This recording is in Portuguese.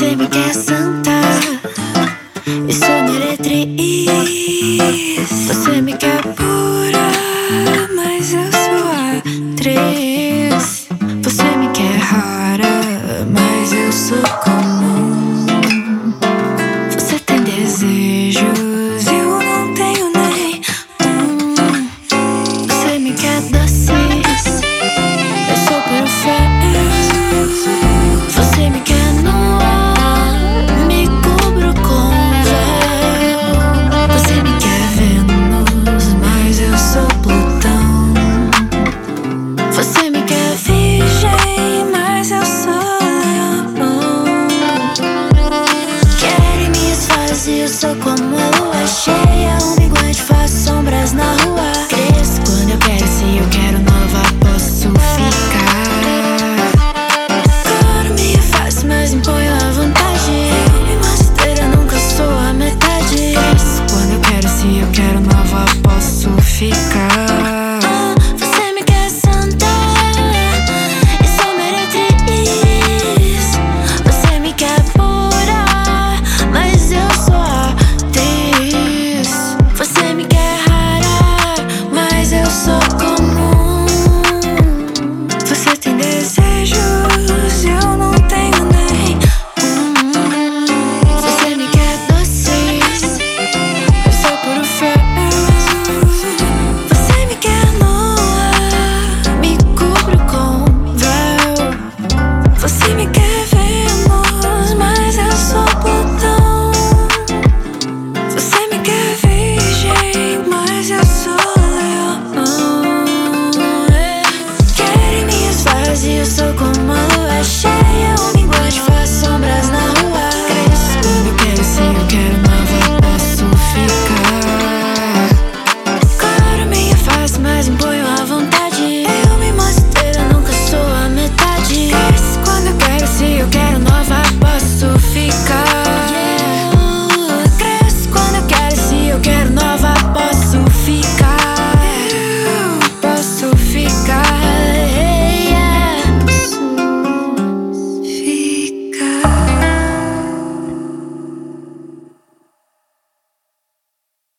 Você me quer santa e sou meretriz. Você me quer pura, mas eu sou atriz. Você me quer rara, mas eu sou comum. Você tem desejos, eu não tenho nem Você me quer doce, eu sou perfeito. Você me quer no ar, me cubro com véu. Você me quer Vênus, mas eu sou Plutão. Você me quer virgem, mas eu sou Leão. Querem me esvaziar, eu sou